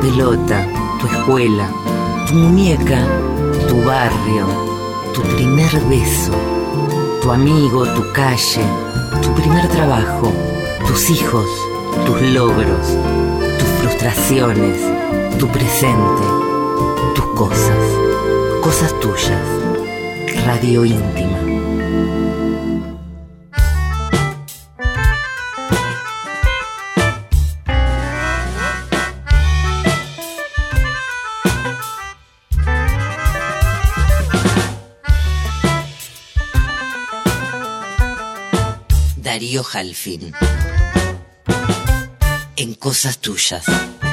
pelota, tu escuela, tu muñeca, tu barrio, tu primer beso, tu amigo, tu calle, tu primer trabajo, tus hijos, tus logros, tus frustraciones, tu presente, tus cosas tuyas. Radio íntima. Darío Jalfin. En cosas tuyas.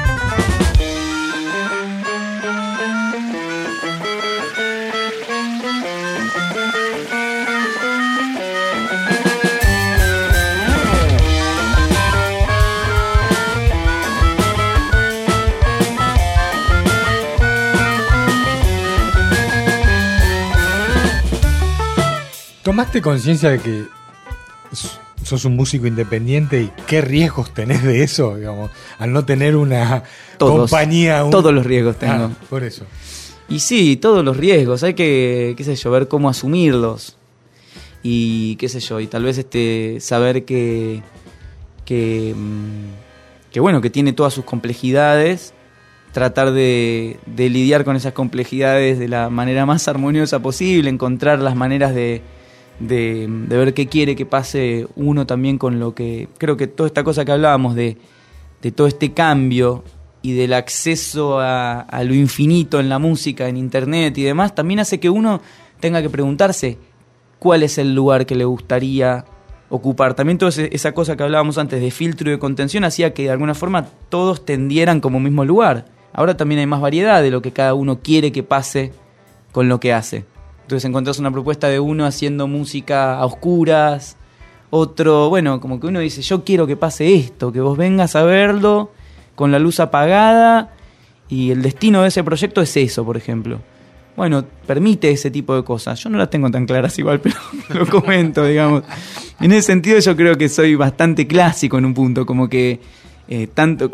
¿Tomaste conciencia de que sos un músico independiente y qué riesgos tenés de eso, digamos, al no tener una compañía? Todos los riesgos tengo. Por eso. Y sí, todos los riesgos. Hay que, qué sé yo, ver cómo asumirlos. Y qué sé yo, y tal vez saber que bueno, que tiene todas sus complejidades. Tratar de lidiar con esas complejidades de la manera más armoniosa posible, encontrar las maneras de ver qué quiere que pase uno también con lo que... Creo que toda esta cosa que hablábamos de todo este cambio y del acceso a lo infinito en la música, en internet y demás, también hace que uno tenga que preguntarse cuál es el lugar que le gustaría ocupar. También toda esa cosa que hablábamos antes de filtro y de contención hacía que de alguna forma todos tendieran como mismo lugar. Ahora también hay más variedad de lo que cada uno quiere que pase con lo que hace. Entonces encontrás una propuesta de uno haciendo música a oscuras, otro, bueno, como que uno dice, yo quiero que pase esto, que vos vengas a verlo con la luz apagada y el destino de ese proyecto es eso, por ejemplo. Bueno, permite ese tipo de cosas. Yo no las tengo tan claras igual, pero lo comento, digamos. En ese sentido yo creo que soy bastante clásico en un punto, como que tanto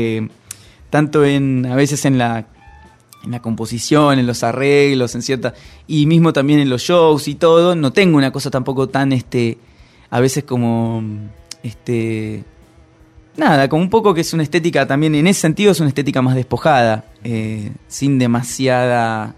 a veces en la composición, en los arreglos, y mismo también en los shows y todo, no tengo una cosa tampoco tan a veces como nada, como un poco que es una estética también, en ese sentido es una estética más despojada, sin demasiada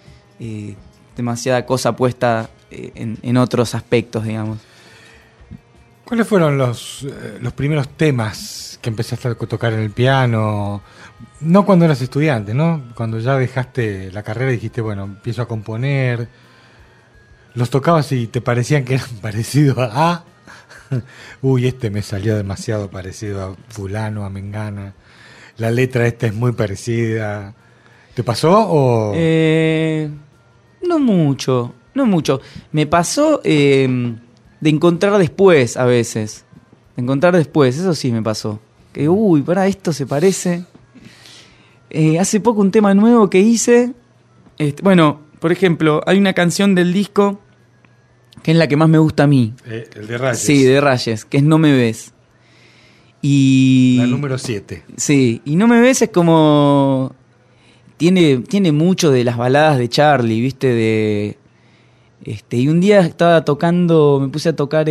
cosa puesta en otros aspectos, digamos. ¿Cuáles fueron los primeros temas que empezaste a tocar en el piano? No cuando eras estudiante, ¿no? Cuando ya dejaste la carrera y dijiste, bueno, empiezo a componer. ¿Los tocabas y te parecían que eran parecidos a... Uy, me salió demasiado parecido a fulano, a mengana. La letra es muy parecida. ¿Te pasó o...? No mucho. Me pasó de encontrar después a veces. Eso sí me pasó. Que, pará, esto se parece... hace poco un tema nuevo que hice, bueno, por ejemplo, hay una canción del disco que es la que más me gusta a mí. El de Rayes. Sí, de Rayes, que es No me ves. Y la número 7. Sí, y No me ves es como... Tiene mucho de las baladas de Charlie, ¿viste? Y un día estaba me puse a tocar...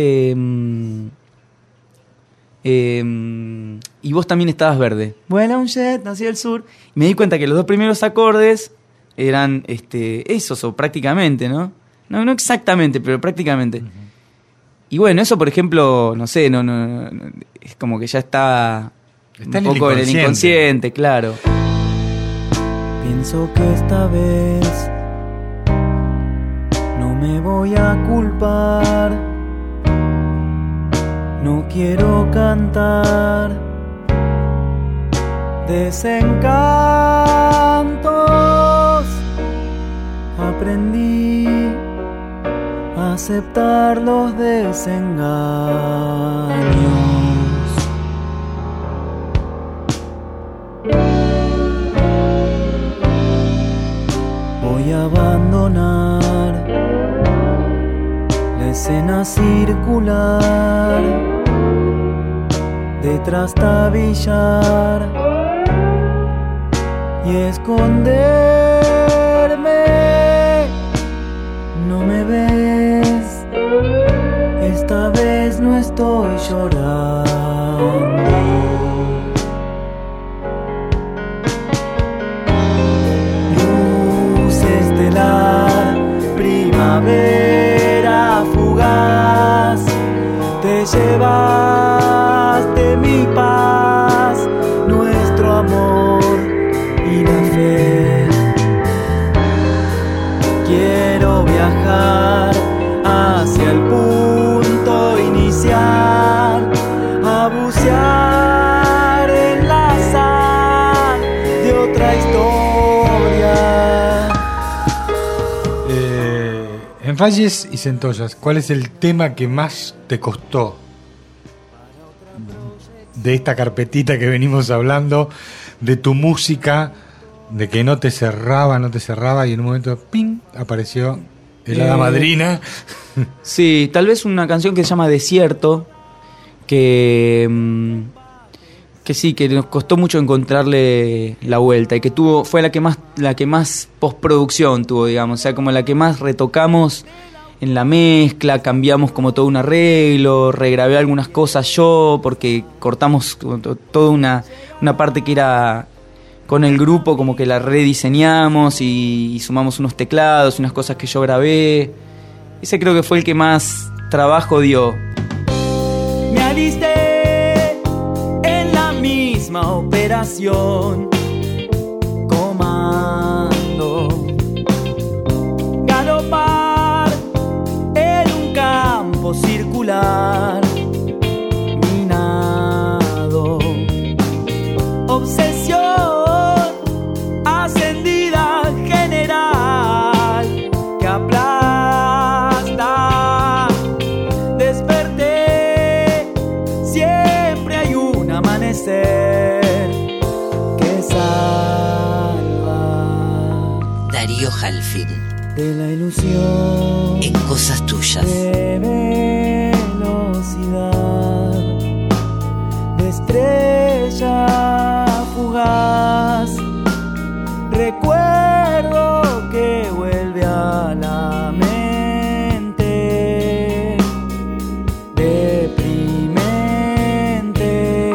y vos también estabas verde. Vuela un jet hacia el sur. Y me di cuenta que los dos primeros acordes eran esos, o prácticamente, ¿no? No exactamente, pero prácticamente. Uh-huh. Y bueno, eso por ejemplo, no sé, no es como que ya está un poco en el inconsciente, claro. Pienso que esta vez no me voy a culpar. No quiero cantar desencantos. Aprendí a aceptar los desengaños. Voy a abandonar la escena circular de trastabillar y esconderme. No me ves, esta vez no estoy llorando. Luz estelar, primavera fugaz, te llevaste mi paz, nuestro amor y la fe. Quiero viajar hacia el punto inicial, a bucear en la sal de otra historia. En Rayes y Centollas, ¿cuál es el tema que más te costó de esta carpetita que venimos hablando, de tu música, de que no te cerraba y en un momento ¡ping! Apareció el hada madrina? Sí, tal vez una canción que se llama Desierto, que sí, que nos costó mucho encontrarle la vuelta y que fue la que más postproducción tuvo, digamos, o sea, como la que más retocamos en la mezcla, cambiamos como todo un arreglo, regrabé algunas cosas yo porque cortamos toda una parte que era con el grupo, como que la rediseñamos y sumamos unos teclados, unas cosas que yo grabé. Ese creo que fue el que más trabajo dio. Me alisté en la misma operación, comando, galopar en un campo circular, minado, obsesión ascendida general que aplasta. Desperté, siempre hay un amanecer que salva. Darío Jalfín. De la ilusión. En Cosas Tuyas. De velocidad. De estrella fugaz. Recuerdo que vuelve a la mente, deprimente.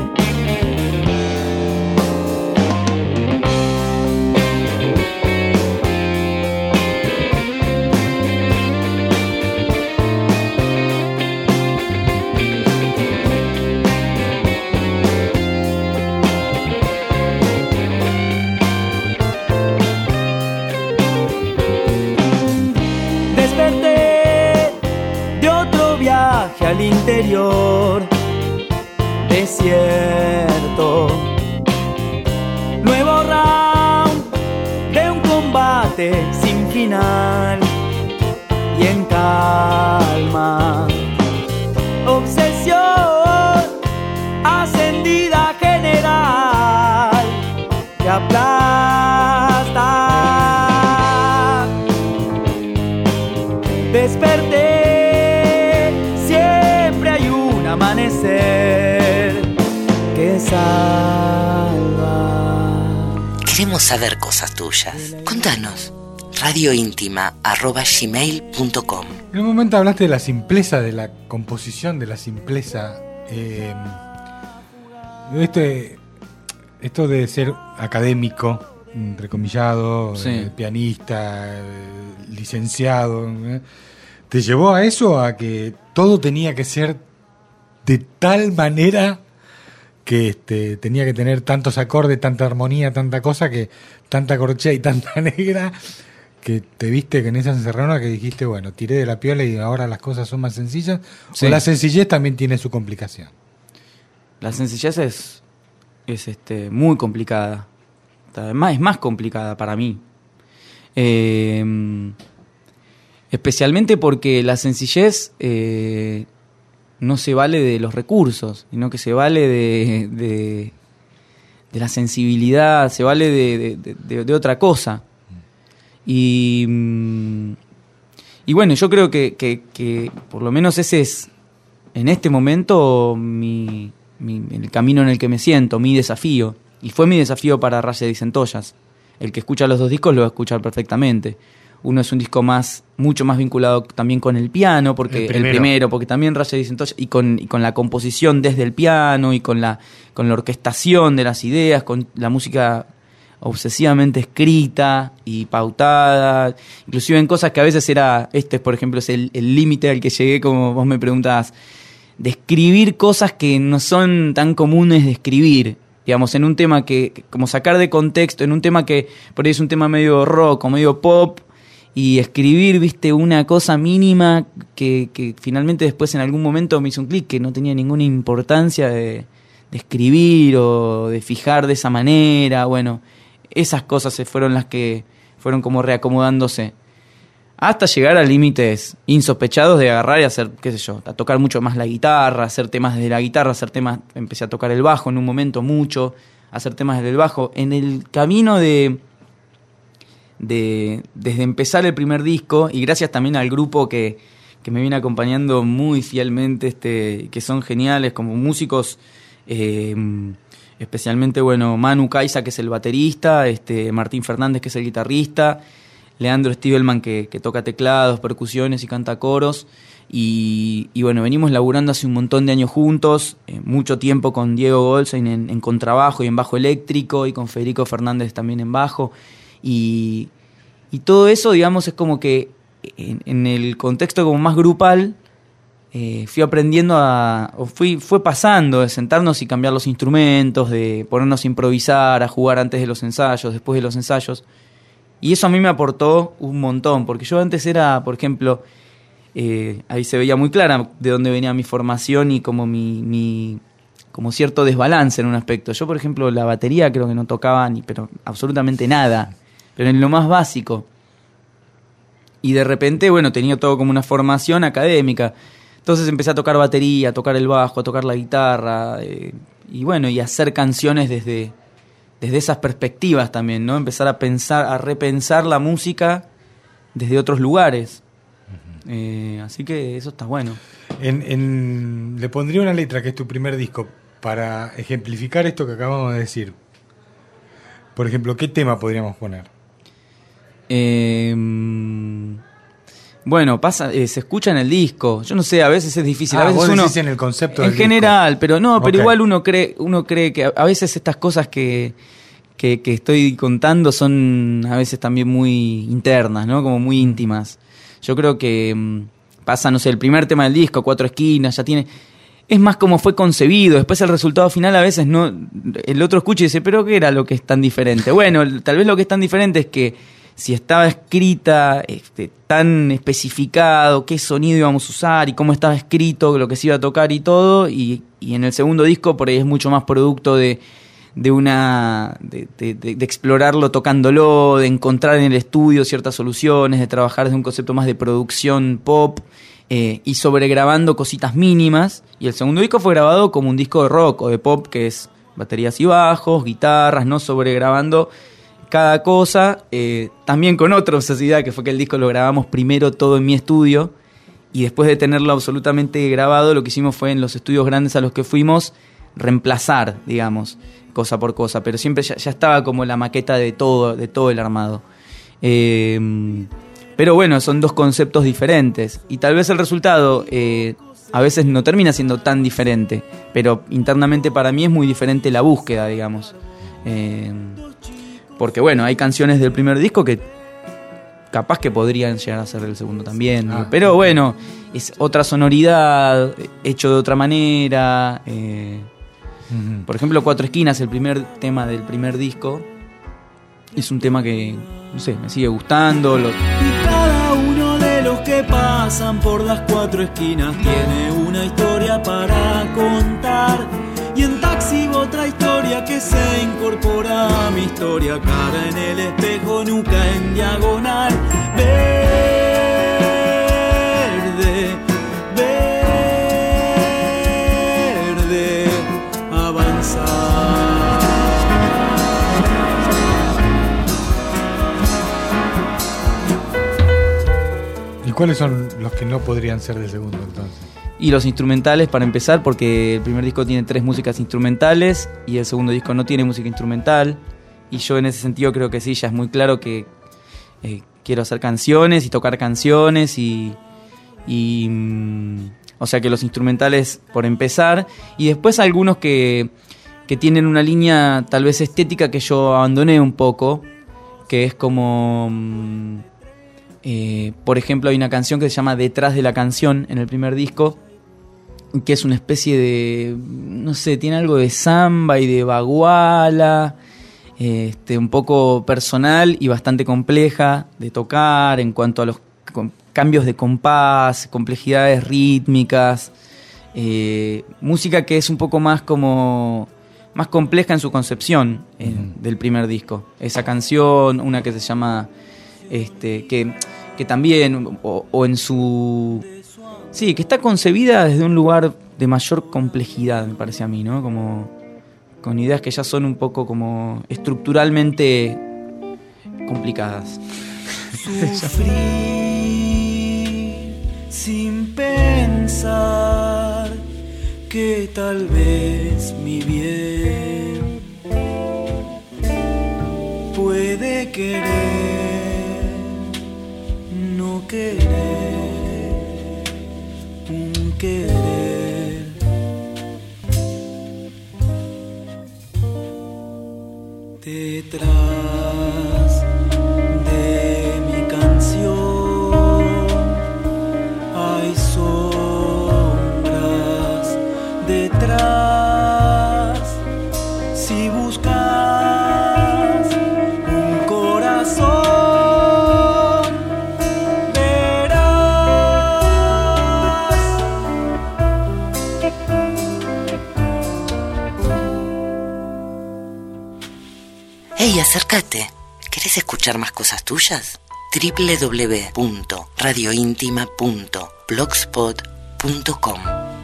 Al interior, desierto, nuevo round de un combate sin final y en calma, obsesión ascendida general que aplasta. Desperté, amanecer que salva. Queremos saber cosas tuyas. Contanos. radioíntima@gmail.com. En un momento hablaste de la simpleza de la composición, de la simpleza. Esto de ser académico, entrecomillado, sí. Pianista, licenciado, ¿te llevó a eso? A que todo tenía que ser de tal manera que tenía que tener tantos acordes, tanta armonía, tanta cosa, que tanta corchea y tanta negra, que te viste que en esa encerrona que dijiste, bueno, tiré de la piola y ahora las cosas son más sencillas? Sí. ¿O la sencillez también tiene su complicación? La sencillez es muy complicada. Además, es más complicada para mí. Especialmente porque la sencillez no se vale de los recursos, sino que se vale de la sensibilidad, se vale de otra cosa. Y bueno, yo creo que por lo menos ese es, en este momento, el camino en el que me siento, mi desafío. Y fue mi desafío para Rayas y Centollas. El que escucha los dos discos lo va a escuchar perfectamente. Uno es un disco mucho más vinculado también con el piano, porque el primero, porque también Rayas y Centollas, y con la composición desde el piano, y con la orquestación de las ideas, con la música obsesivamente escrita y pautada, inclusive en cosas que a veces era, por ejemplo es el límite al que llegué, como vos me preguntabas, de escribir cosas que no son tan comunes de escribir, digamos, en un tema que como sacar de contexto, en un tema que por ahí es un tema medio rock o medio pop, y escribir, viste, una cosa mínima que finalmente después en algún momento me hizo un clic, que no tenía ninguna importancia de escribir o de fijar de esa manera. Bueno, esas cosas fueron las que fueron como reacomodándose. Hasta llegar a límites insospechados de agarrar y hacer, qué sé yo, a tocar mucho más la guitarra, hacer temas desde la guitarra, empecé a tocar el bajo en un momento mucho, hacer temas desde el bajo. En el camino desde empezar el primer disco, y gracias también al grupo que me viene acompañando muy fielmente, que son geniales como músicos, especialmente, bueno, Manu Caiza, que es el baterista, Martín Fernández, que es el guitarrista, Leandro Stivelman, que toca teclados, percusiones y canta coros, y bueno, venimos laburando hace un montón de años juntos, mucho tiempo con Diego Goldstein en contrabajo y en bajo eléctrico, y con Federico Fernández también en bajo. Y todo eso, digamos, es como que en el contexto como más grupal, fui aprendiendo fue pasando de sentarnos y cambiar los instrumentos, de ponernos a improvisar, a jugar antes de los ensayos, después de los ensayos. Y eso a mí me aportó un montón, porque yo antes era, por ejemplo, ahí se veía muy clara de dónde venía mi formación y como como cierto desbalance en un aspecto. Yo, por ejemplo, la batería creo que no tocaba pero absolutamente nada, pero en lo más básico. Y de repente, bueno, tenía todo como una formación académica. Entonces empecé a tocar batería, a tocar el bajo, a tocar la guitarra, y bueno, y a hacer canciones desde esas perspectivas también, ¿no? Empezar a pensar, a repensar la música desde otros lugares. Así que eso está bueno. Le pondría una letra, que es tu primer disco, para ejemplificar esto que acabamos de decir. Por ejemplo, ¿qué tema podríamos poner? Bueno, se escucha en el disco. Yo no sé, a veces es difícil. A veces vos uno decís en el concepto en del general, disco. pero no, pero Okay. igual uno cree que a veces estas cosas que estoy contando son a veces también muy internas, ¿no? Como muy íntimas. Yo creo que pasa, no sé, el primer tema del disco, 4 esquinas, ya tiene... Es más como fue concebido. Después el resultado final a veces no... El otro escucha y dice, ¿pero qué era lo que es tan diferente? Bueno, tal vez lo que es tan diferente es que si estaba escrita tan especificado qué sonido íbamos a usar y cómo estaba escrito, lo que se iba a tocar y todo, y en el segundo disco por ahí es mucho más producto de explorarlo tocándolo, de encontrar en el estudio ciertas soluciones, de trabajar desde un concepto más de producción pop, y sobregrabando cositas mínimas. Y el segundo disco fue grabado como un disco de rock o de pop, que es baterías y bajos, guitarras, no sobregrabando cada cosa, también con otra obsesividad, que fue que el disco lo grabamos primero todo en mi estudio, y después de tenerlo absolutamente grabado, lo que hicimos fue en los estudios grandes a los que fuimos reemplazar, digamos, cosa por cosa, pero siempre ya estaba como la maqueta de todo el armado. Pero bueno, son dos conceptos diferentes, y tal vez el resultado a veces no termina siendo tan diferente, pero internamente para mí es muy diferente la búsqueda, digamos. Porque bueno, hay canciones del primer disco que capaz que podrían llegar a ser del segundo también, ¿no? Pero bueno, es otra sonoridad, hecho de otra manera. Por ejemplo, 4 esquinas, el primer tema del primer disco, es un tema que, no sé, me sigue gustando. Y cada uno de los que pasan por las 4 esquinas tiene una historia para contar. Y en taxi otra historia que se incorpora a mi historia. Cara en el espejo, nuca en diagonal. Verde, verde, avanzar. ¿Y cuáles son los que no podrían ser del segundo entonces? Y los instrumentales, para empezar, porque el primer disco tiene 3 músicas instrumentales y el segundo disco no tiene música instrumental. Y yo en ese sentido creo que sí, ya es muy claro que quiero hacer canciones y tocar canciones o sea que los instrumentales por empezar. Y después algunos que tienen una línea tal vez estética que yo abandoné un poco, que es como... por ejemplo, hay una canción que se llama Detrás de la canción en el primer disco, que es una especie de, no sé, tiene algo de samba y de baguala, un poco personal y bastante compleja de tocar en cuanto a los cambios de compás, complejidades rítmicas, música que es un poco más como más compleja en su concepción del primer disco. Esa canción, una que se llama que también o en su sí, que está concebida desde un lugar de mayor complejidad, me parece a mí, ¿no? Como con ideas que ya son un poco como estructuralmente complicadas. Sufrir sin pensar que tal vez mi bien puede querer, no querer, un querer. Detrás de mi canción hay sombras. Detrás, si buscas un corazón, verás. Hey, acércate. ¿Querés escuchar más cosas tuyas? www.radiointima.blogspot.com.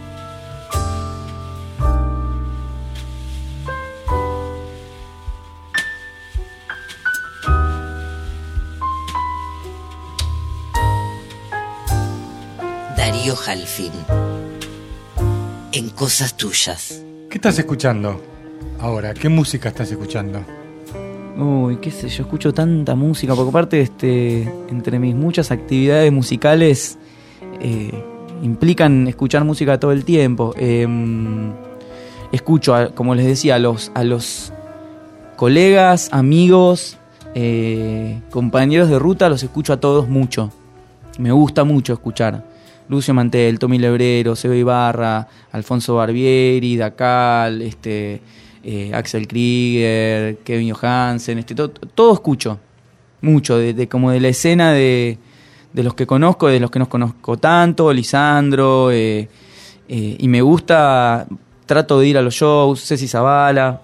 Darío Jalfín. En Cosas Tuyas. ¿Qué estás escuchando ahora? ¿Qué música estás escuchando? Uy, qué sé yo, escucho tanta música, porque aparte entre mis muchas actividades musicales implican escuchar música todo el tiempo. Escucho, como les decía, a los colegas, amigos, compañeros de ruta, los escucho a todos mucho. Me gusta mucho escuchar. Lucio Mantel, Tommy Lebrero, Seba Ibarra, Alfonso Barbieri, Dacal, Axel Krieger, Kevin Johansen, todo escucho mucho, como de la escena de los que conozco, de los que no conozco tanto, Lisandro, y me gusta, trato de ir a los shows, Ceci Zavala,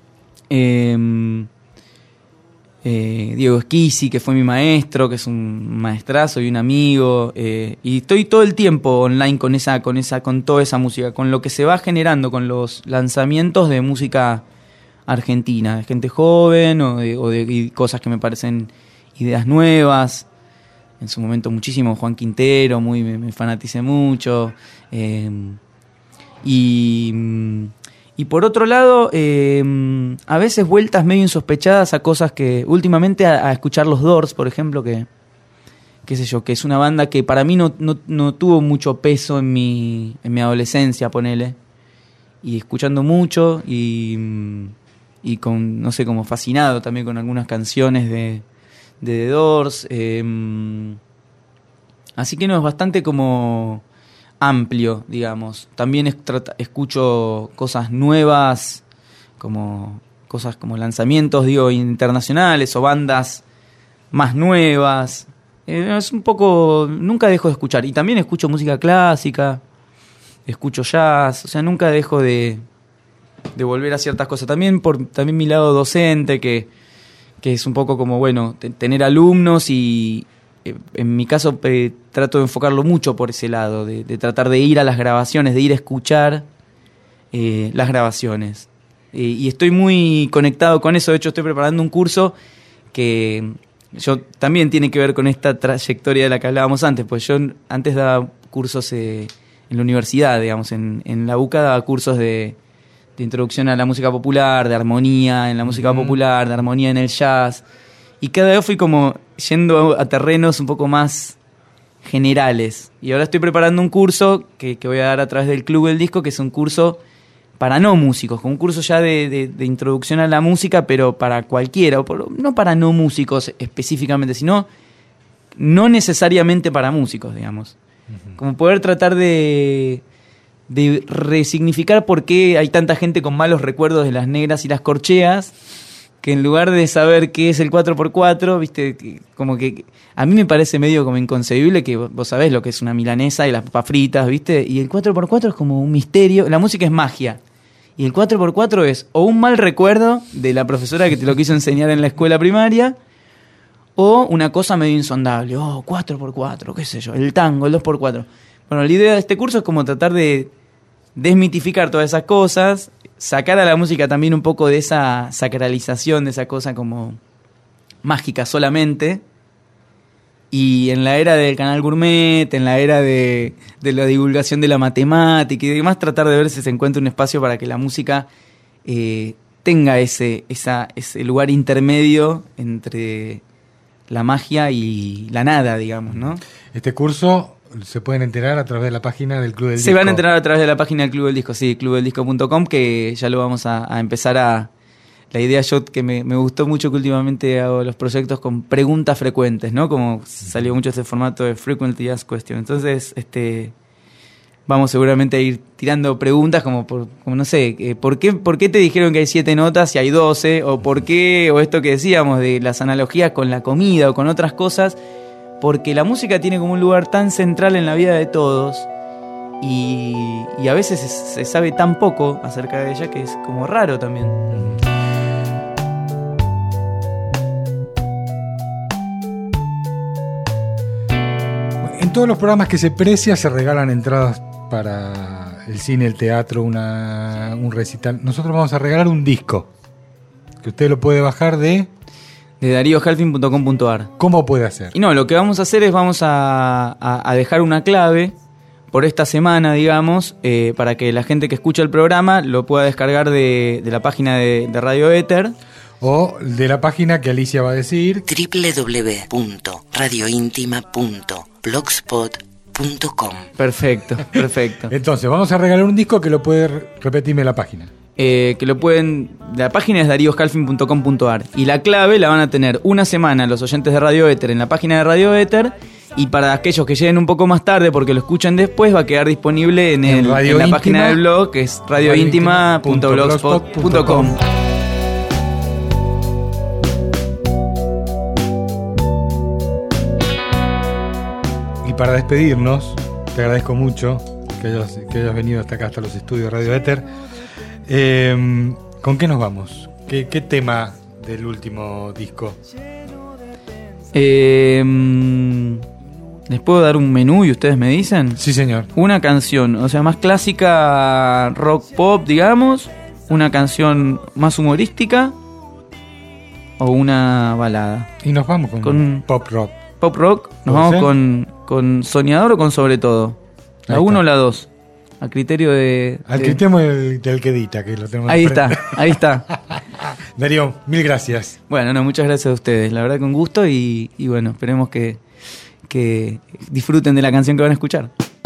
Diego Esquisi, que fue mi maestro, que es un maestrazo y un amigo, y estoy todo el tiempo online con toda esa música, con lo que se va generando, con los lanzamientos de música argentina, de gente joven o de cosas que me parecen ideas nuevas. En su momento muchísimo Juan Quintero, me fanaticé mucho, y por otro lado, a veces vueltas medio insospechadas a cosas que últimamente a escuchar los Doors, por ejemplo, que qué sé yo, que es una banda que para mí no tuvo mucho peso en mi adolescencia, ponele, y escuchando mucho y con, no sé, como fascinado también con algunas canciones de The Doors, así que no, es bastante como amplio, digamos. También escucho cosas nuevas, cosas como lanzamientos, internacionales o bandas más nuevas. Es un poco, nunca dejo de escuchar. Y también escucho música clásica, escucho jazz, o sea, nunca dejo de volver a ciertas cosas. También mi lado docente, que es un poco como, bueno, tener alumnos y en mi caso trato de enfocarlo mucho por ese lado, de tratar de ir a las grabaciones, de ir a escuchar las grabaciones. Y estoy muy conectado con eso. De hecho, estoy preparando un curso que también tiene que ver con esta trayectoria de la que hablábamos antes, pues yo antes daba cursos la universidad, digamos. En la UCA daba cursos de introducción a la música popular, de armonía en la música popular, de armonía en el jazz. Y cada vez fui como yendo a terrenos un poco más generales. Y ahora estoy preparando un curso que voy a dar a través del Club del Disco, que es un curso para no músicos, un curso ya de introducción a la música, pero para cualquiera, no para no músicos específicamente, sino no necesariamente para músicos, digamos. Como poder tratar de resignificar por qué hay tanta gente con malos recuerdos de las negras y las corcheas, que en lugar de saber qué es el 4x4, viste, como que a mí me parece medio como inconcebible que vos sabés lo que es una milanesa y las papas fritas, viste, y el 4x4 es como un misterio, la música es magia, y el 4x4 es o un mal recuerdo de la profesora que te lo quiso enseñar en la escuela primaria, o una cosa medio insondable, 4x4, qué sé yo, el tango, el 2x4. Bueno, la idea de este curso es como tratar de desmitificar todas esas cosas, sacar a la música también un poco de esa sacralización, de esa cosa como mágica solamente. Y en la era del canal gourmet, en la era de la divulgación de la matemática y demás, tratar de ver si se encuentra un espacio para que la música tenga ese lugar intermedio entre la magia y la nada, digamos, ¿no? Este curso se pueden enterar a través de la página del Club del Disco. Se van a enterar a través de la página del Club del Disco, sí, clubdeldisco.com, que ya lo vamos a empezar a... La idea yo que me gustó mucho que últimamente hago los proyectos con preguntas frecuentes, ¿no? Como salió mucho este formato de Frequently Asked Questions. Entonces, vamos seguramente a ir tirando preguntas como no sé, ¿por qué te dijeron que hay 7 notas y hay 12? O ¿por qué? O esto que decíamos de las analogías con la comida o con otras cosas. Porque la música tiene como un lugar tan central en la vida de todos y a veces se sabe tan poco acerca de ella que es como raro también. En todos los programas que se precia se regalan entradas para el cine, el teatro, un recital. Nosotros vamos a regalar un disco que usted lo puede bajar de dariohalfin.com.ar. ¿Cómo puede hacer? Y no, lo que vamos a hacer es vamos a dejar una clave por esta semana, digamos, para que la gente que escucha el programa lo pueda descargar de la página de Radio Éter. O de la página que Alicia va a decir, www.radiointima.blogspot.com. Perfecto. Entonces, vamos a regalar un disco que lo puede repetirme la página. Que lo pueden... La página es dariohalfin.com.ar y la clave la van a tener una semana los oyentes de Radio Éter en la página de Radio Éter, y para aquellos que lleguen un poco más tarde porque lo escuchan después va a quedar disponible en la página del blog, que es radiointima.blogspot.com. Y para despedirnos, te agradezco mucho que hayas venido hasta acá, hasta los estudios de Radio Éter. ¿Con qué nos vamos? ¿Qué tema del último disco? ¿Les puedo dar un menú y ustedes me dicen? Sí, señor. Una canción, o sea, más clásica, rock pop, digamos. Una canción más humorística o una balada. Y nos vamos con pop rock. Pop rock, nos vamos con Soñador o con Sobre Todo. La 1 o la 2. A criterio al criterio del que edita, que lo tenemos. Ahí está. Darío, mil gracias. Bueno, muchas gracias a ustedes. La verdad que un gusto y bueno, esperemos que disfruten de la canción que van a escuchar.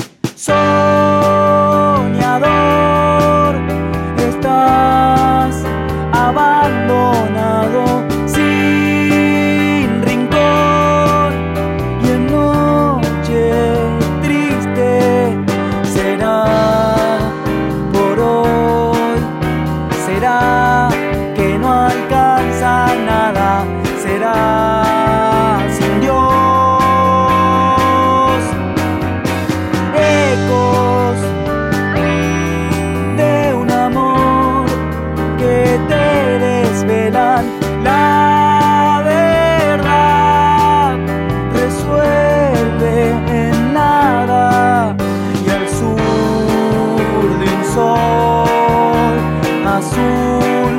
Soñador, estás abandonado sin rincón y en noche triste será por hoy, será que no alcanza nada, será sin Dios. Ecos de un amor que te desvelan la verdad, resuelve en nada y al sur de un sol azul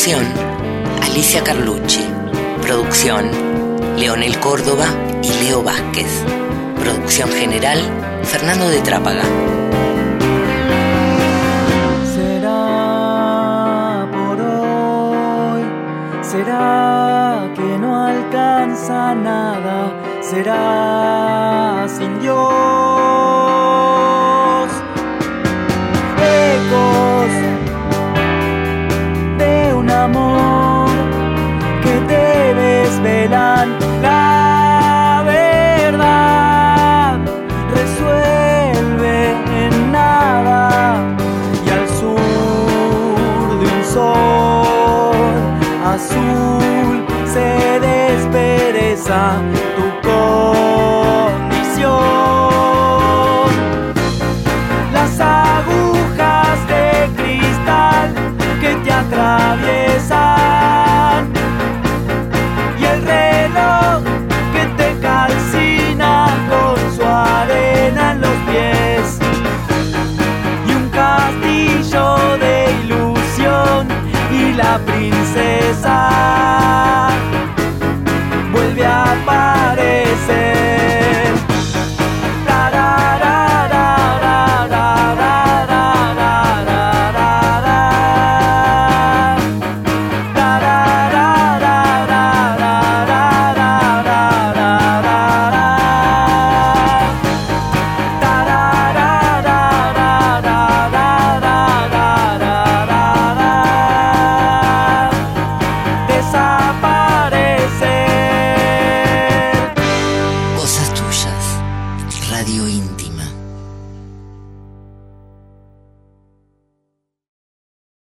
Locución, Alicia Carlucci. Producción, Leonel Córdoba y Leo Vázquez. Producción general, Fernando de Trápaga. Será por hoy, será que no alcanza nada, será sin Dios. Ecos de un amor que te desvelan la verdad, resuelve en nada, y al sur de un sol azul se despereza tu